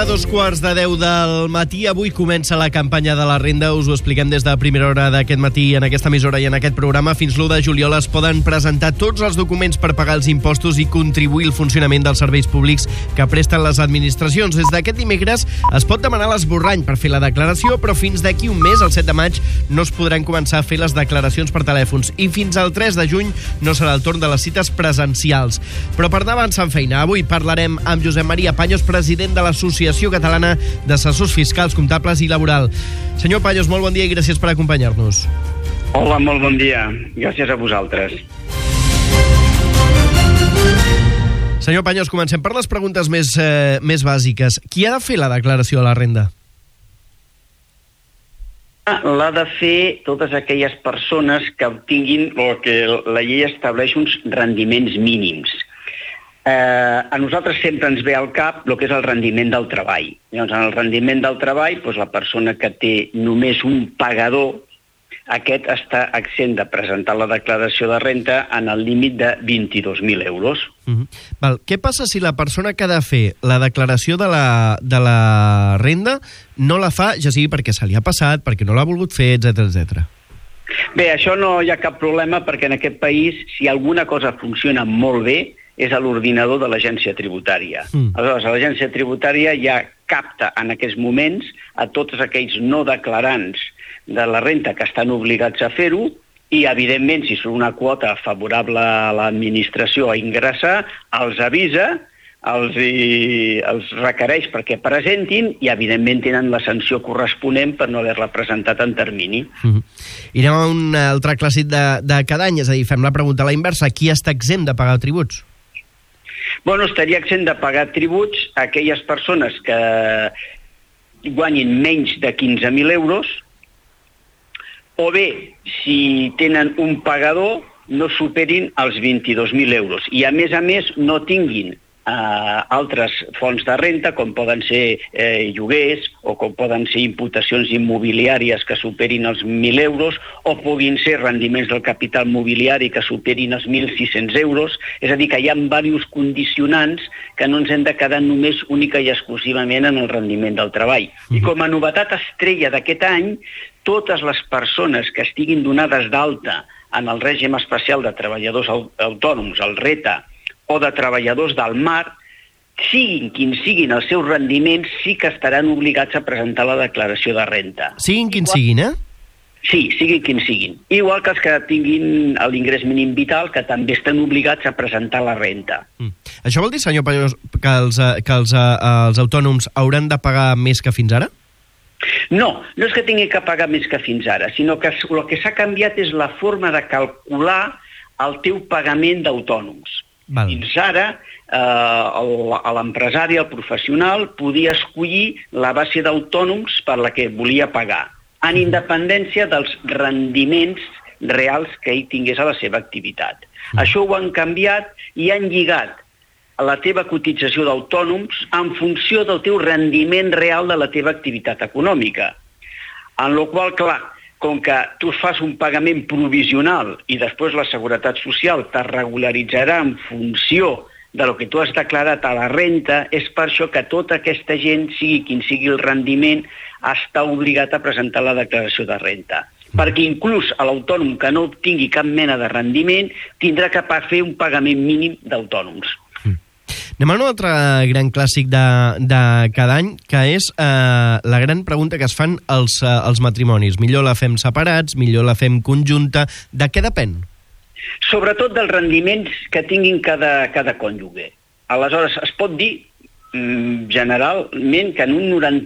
a 2:15 del matí. Avui comença la campanya de la renda. Us ho expliquem des de primera hora d'aquest matí en aquesta emissora i en aquest programa. Fins l'1 de juliol es poden presentar tots els documents per pagar els impostos i contribuir al funcionament dels serveis públics que presten les administracions. Des d'aquest dimecres es pot demanar l'esborrany per fer la declaració, però fins d'aquí un mes, el 7 de maig, no es podran començar a fer les declaracions per telèfons i fins al 3 de juny no serà el torn de les cites presencials. Però per anar avançant feina, avui parlarem amb Josep Maria Paños, president de l'Associació Catalana d'Assessors Fiscals, Comptables i Laboral. Senyor Paños, molt bon dia i gràcies per acompanyar-nos. Hola, molt bon dia. Gràcies a vosaltres. Senyor Paños, comencem per les preguntes més bàsiques. Qui ha de fer la declaració de la renda? L'ha de fer totes aquelles persones que obtinguin o que la llei estableix uns rendiments mínims. A nosaltres sempre ens ve al cap el que és el rendiment del treball. Llavors, en el rendiment del treball, doncs la persona que té només un pagador, aquest està exempt de presentar la declaració de renda en el límit de 22.000 euros. Val. Què passa si la persona que ha de fer la declaració de la renda no la fa, ja sigui perquè se li ha passat, perquè no l'ha volgut fer, etc. Bé, això no hi ha cap problema perquè en aquest país, si alguna cosa funciona molt bé, és a l'ordinador de l'agència tributària. Aleshores, l'agència tributària ja capta en aquests moments a tots aquells no declarants de la renda que estan obligats a fer-ho i, evidentment, si són una quota favorable a l'administració a ingressar, els avisa, els requereix perquè presentin i, evidentment, tenen la sanció corresponent per no haver-la presentat en termini. I anem a un altre clàssic de cada any, és a dir, fem la pregunta a la inversa. Qui està exempt de pagar tributs? Bueno, estaria exempt de pagar tributs a aquelles persones que guanyin menys de 15.000 euros o bé, si tenen un pagador, no superin els 22.000 euros i, a més, no tinguin altres fonts de renda, com poden ser lloguers o com poden ser imputacions immobiliàries que superin els 1.000 euros o puguin ser rendiments del capital mobiliari que superin els 1.600 euros. És a dir, que hi ha diversos condicionants que no ens hem de quedar només única i exclusivament en el rendiment del treball. I com a novetat estrella d'aquest any, totes les persones que estiguin donades d'alta en el règim especial de treballadors autònoms, el RETA, o de treballadors del mar, siguin quins siguin els seus rendiments, sí que estaran obligats a presentar la declaració de renda. Siguin quins siguin, eh? Sí, siguin quins siguin. Igual que els que tinguin l'ingrés mínim vital, que també estan obligats a presentar la renda. Això vol dir, senyor Paños, que els autònoms hauran de pagar més que fins ara? No és que tinguin que pagar més que fins ara, sinó que el que s'ha canviat és la forma de calcular el teu pagament d'autònoms. Fins ara, l'empresari, el professional, podia escollir la base d'autònoms per la que volia pagar, en independència dels rendiments reals que ell tingués a la seva activitat. Això ho han canviat i han lligat la teva cotització d'autònoms en funció del teu rendiment real de la teva activitat econòmica. En la qual, clar, com que tu fas un pagament provisional i després la Seguretat Social te regularitzarà en funció de lo que tu has declarat a la renda, és per això que tota aquesta gent, sigui quin sigui el rendiment, està obligat a presentar la declaració de renda. Perquè inclús l'autònom que no obtingui cap mena de rendiment tindrà que fer un pagament mínim d'autònoms. Anem a un altre gran clàssic de cada any, que és la gran pregunta que es fan els matrimonis. Millor la fem separats, millor la fem conjunta. De què depèn? Sobretot dels rendiments que tinguin cada cònjuge. Aleshores, es pot dir generalment que en un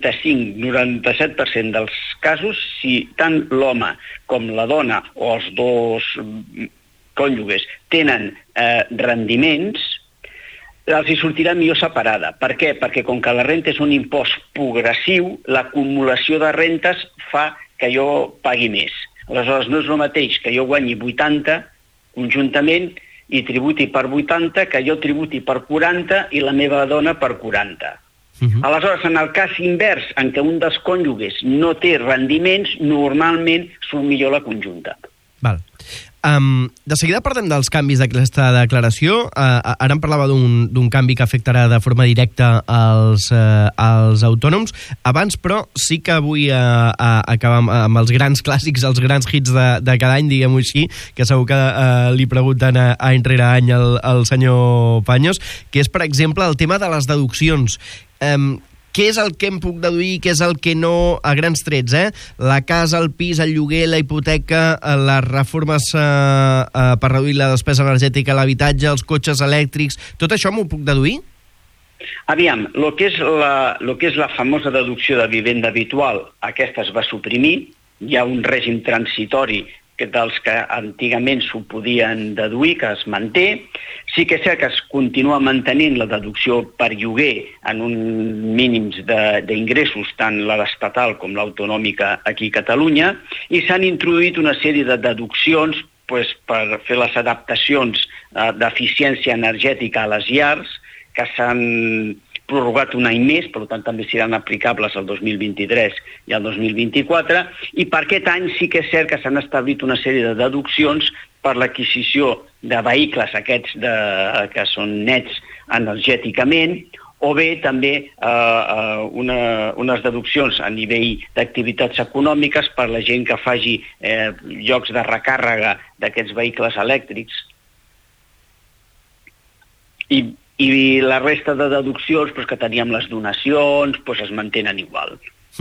95-97% dels casos, si tant l'home com la dona o els dos cònjuges tenen rendiments, els hi sortirà millor separada. Per què? Perquè com que la renda és un impost progressiu, l'acumulació de rentes fa que jo pagui més. Aleshores, no és el mateix que jo guanyi 80 conjuntament i tributi per 80, que jo tributi per 40 i la meva dona per 40. Aleshores, en el cas invers, en què un dels cònjuges no té rendiments, normalment surt millor la conjunta. Val. De seguida parlem dels canvis d'aquesta declaració. Ara em parlava d'un canvi que afectarà de forma directa als autònoms. Abans, però, sí que vull acabar amb els grans clàssics, els grans hits de cada any, diguem-ho així, que segur que li pregunten any rere any al senyor Paños, que és, per exemple, el tema de les deduccions. Què és el que em puc deduir, què és el que no, a grans trets, La casa, el pis, el lloguer, la hipoteca, les reformes per reduir la despesa energètica a l'habitatge, els cotxes elèctrics, tot això m'ho puc deduir? Aviam, el que és la famosa deducció de vivenda habitual, aquesta es va suprimir, hi ha un règim transitori dels que antigament s'ho podien deduir, que es manté. Sí que és cert que es continua mantenint la deducció per lloguer en uns mínims d'ingressos, tant l'estatal com l'autonòmica aquí a Catalunya, i s'han introduït una sèrie de deduccions per fer les adaptacions d'eficiència energètica a les llars, que s'han prorrogat un any més, per tant també seran aplicables el 2023 i el 2024, i per aquest any sí que és cert que s'han establit una sèrie de deduccions per l'adquisició de vehicles aquests que són nets energèticament, o bé també unes deduccions a nivell d'activitats econòmiques per la gent que faci llocs de recàrrega d'aquests vehicles elèctrics. I la resta de deduccions que teníem les donacions es mantenen igual.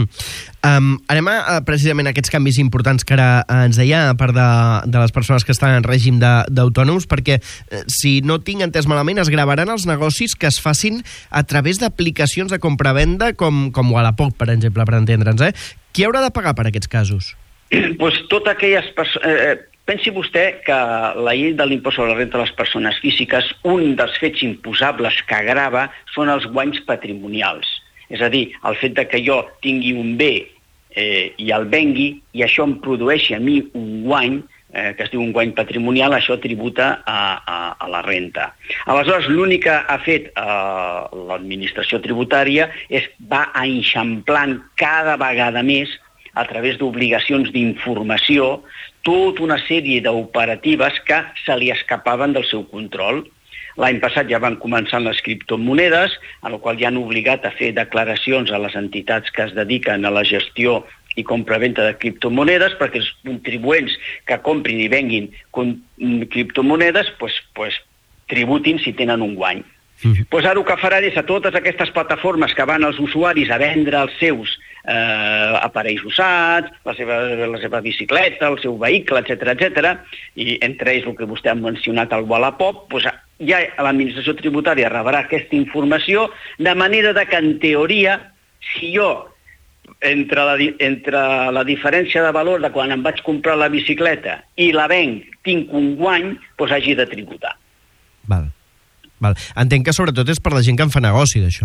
Anem precisament a aquests canvis importants que ara ens deia, a part de les persones que estan en règim d'autònoms, perquè si no tinc entès malament, es gravaran els negocis que es facin a través d'aplicacions de compra-venda com Wallapop, per exemple, per entendre'ns. Qui haurà de pagar per aquests casos? Totes aquelles persones... Pensi vostè que la llei de l'impost sobre la renta de les persones físiques, un dels fets imposables que grava són els guanys patrimonials. És a dir, el fet que jo tingui un bé i el vengui i això em produeixi a mi un guany, que es diu un guany patrimonial, això tributa a la renta. Aleshores, l'únic que ha fet l'administració tributària va eixamplant cada vegada més, a través d'obligacions d'informació, tota una sèrie d'operatives que se li escapaven del seu control. L'any passat ja van començar les criptomonedes, en el qual ja han obligat a fer declaracions a les entitats que es dediquen a la gestió i compra-venta de criptomonedes, perquè els contribuents que comprin i venguin criptomonedes tributin si tenen un guany. Ara el que faran és a totes aquestes plataformes que van als usuaris a vendre els seus aparells usats, la seva bicicleta, el seu vehicle, etc., i entre ells el que vostè ha mencionat, el Wallapop, ja l'administració tributària rebrà aquesta informació, de manera que, en teoria, si jo, entre la diferència de valor de quan em vaig comprar la bicicleta i la venc, tinc un guany, hagi de tributar. Val. Entenc que sobretot és per la gent que en fa negoci d'això.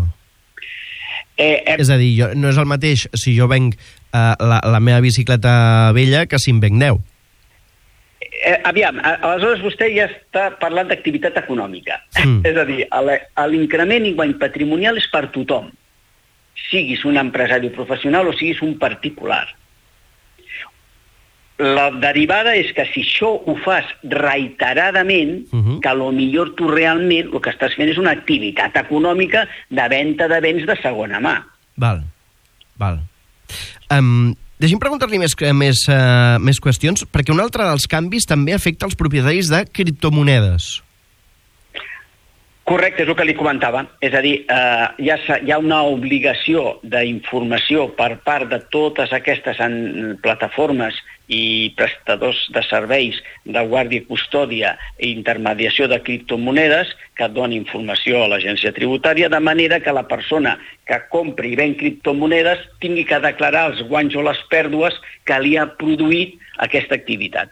És a dir, no és el mateix si jo venc la meva bicicleta vella que si en venc 10. Aviam, aleshores vostè ja està parlant d'activitat econòmica. És a dir, l'increment i guany patrimonial és per tothom, siguis un empresari professional o siguis un particular. La derivada és que si això ho fas reiteradament, que potser tu realment el que estàs fent és una activitat econòmica de venda de béns de segona mà. Val. Deixi'm preguntar-li més qüestions, perquè un altre dels canvis també afecta els propietaris de criptomonedes. Correcte, és el que li comentava. És a dir, hi ha una obligació d'informació per part de totes aquestes plataformes i prestadors de serveis de guàrdia i custòdia i intermediació de criptomonedes que donen informació a l'agència tributària, de manera que la persona que compri i ven criptomonedes tingui que declarar els guanys o les pèrdues que li ha produït aquesta activitat.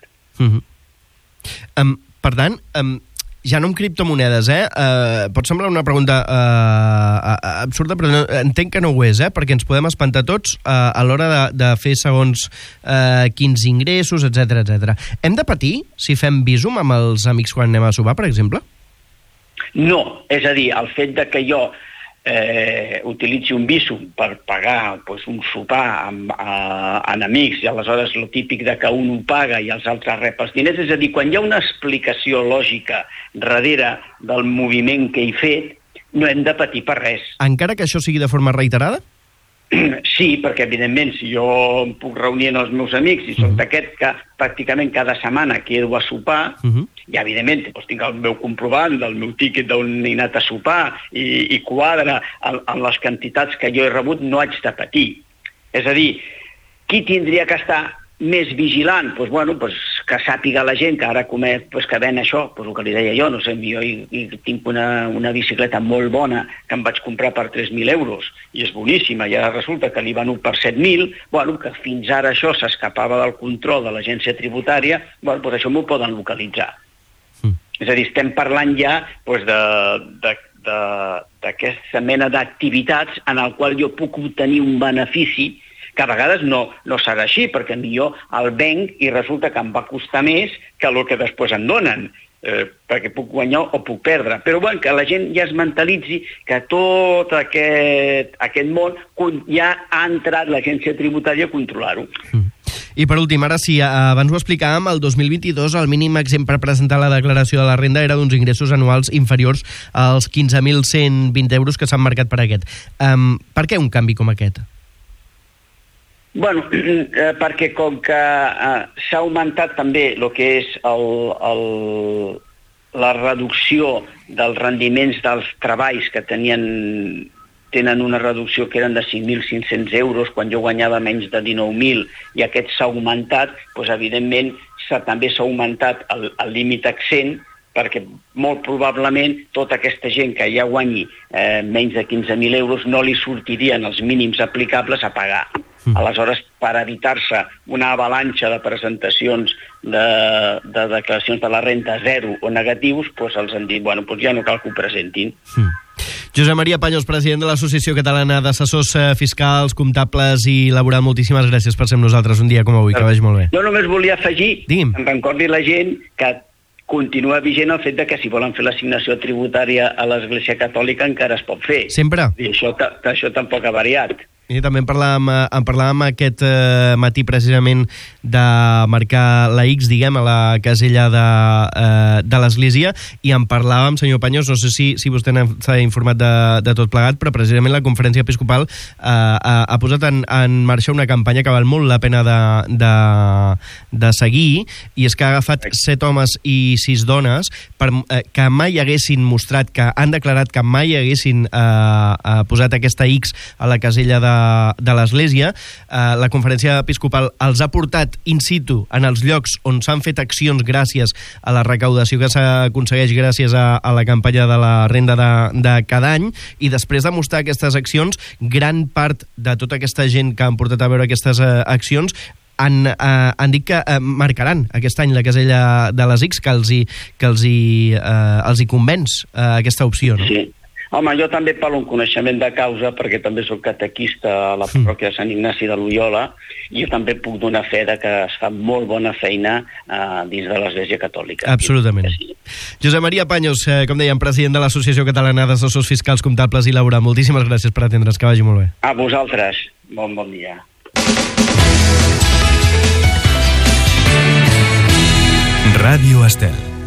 Per tant, ja no amb criptomonedes, pot semblar una pregunta absurda, però entenc que no ho és, perquè ens podem espantar tots a l'hora de fer segons quins ingressos, etc. Hem de patir si fem Bizum amb els amics quan anem a sopar, per exemple? No, és a dir, el fet de que jo utilitzi un Bizum per pagar un sopar amb amics, i aleshores el típic de que un ho paga i els altres rep els diners. És a dir, quan hi ha una explicació lògica darrere del moviment que he fet, no hem de patir per res. Encara que això sigui de forma reiterada? Sí, perquè evidentment si jo em puc reunir amb els meus amics i soc d'aquest que pràcticament cada setmana quedo a sopar, i evidentment tinc el meu comprovant del meu tíquet d'on he anat a sopar i quadra en les quantitats que jo he rebut, no haig de patir. És a dir, qui tindria que estar més vigilant? Que sàpiga la gent que ara que ven això, el que li deia jo, no sé, jo tinc una bicicleta molt bona que em vaig comprar per 3.000 euros i és boníssima, i ara resulta que li van per 7.000, que fins ara això s'escapava del control de l'agència tributària, això m'ho poden localitzar. És a dir, estem parlant ja d'aquesta mena d'activitats en el qual jo puc obtenir un benefici que a vegades no serà així, perquè millor el venc i resulta que em va costar més que el que després em donen, perquè puc guanyar o puc perdre. Però que la gent ja es mentalitzi que tot aquest món ja ha entrat l'agència tributària a controlar-ho. I per últim, ara sí, abans ho explicàvem, el 2022 el mínim exempt per presentar la declaració de la renda era d'uns ingressos anuals inferiors als 15.120 euros que s'han marcat per aquest. Per què un canvi com aquest? Perquè com que s'ha augmentat també el que és la reducció dels rendiments dels treballs que tenen una reducció que eren de 5.500 euros quan jo guanyava menys de 19.000 i aquest s'ha augmentat, evidentment també s'ha augmentat el límit exempt, perquè molt probablement tota aquesta gent que ja guanyi menys de 15.000 euros no li sortirien els mínims aplicables a pagar. Aleshores, per evitar-se una avalanxa de presentacions de declaracions de la renda zero o negatius, els han dit, ja no cal que ho presentin. Josep Maria Paños, president de l'Associació Catalana d'Assessors Fiscals, Comptables i Laboral, moltíssimes gràcies per ser amb nosaltres un dia com avui, que vagi molt bé. Jo només volia afegir, em recordi la gent que continua vigent el fet de que si volen fer l'assignació tributària a l'Església Catòlica encara es pot fer. Sempre? I això tampoc ha variat. I també en parlàvem aquest matí precisament de marcar la X, diguem, a la casella de l'Església, i en parlàvem, senyor Paños, no sé si vostè s'ha informat de tot plegat, però precisament la Conferència Episcopal ha posat en marxa una campanya que val molt la pena de seguir, i és que ha agafat 7 homes i 6 dones que mai haguessin mostrat, que han declarat que mai haguessin posat aquesta X a la casella de l'Església. La Conferència Episcopal els ha portat in situ en els llocs on s'han fet accions gràcies a la recaudació que s'aconsegueix gràcies a la campanya de la renda de cada any, i després de mostrar aquestes accions, gran part de tota aquesta gent que han portat a veure aquestes accions han dit que marcaran aquest any la casella de les X, que els hi convenç aquesta opció, no? Sí. Home, jo també parlo un coneixement de causa, perquè també soc catequista a la parròquia de Sant Ignasi de Loyola, i jo també puc donar fe que es fa molt bona feina dins de l'Església Catòlica. Absolutament. Sí. Josep Maria Paños, com dèiem, president de l'Associació Catalana d'Assessors Fiscals, Comptables i Laboral, moltíssimes gràcies per atendre's, que vagi molt bé. A vosaltres, bon dia. Ràdio Estel.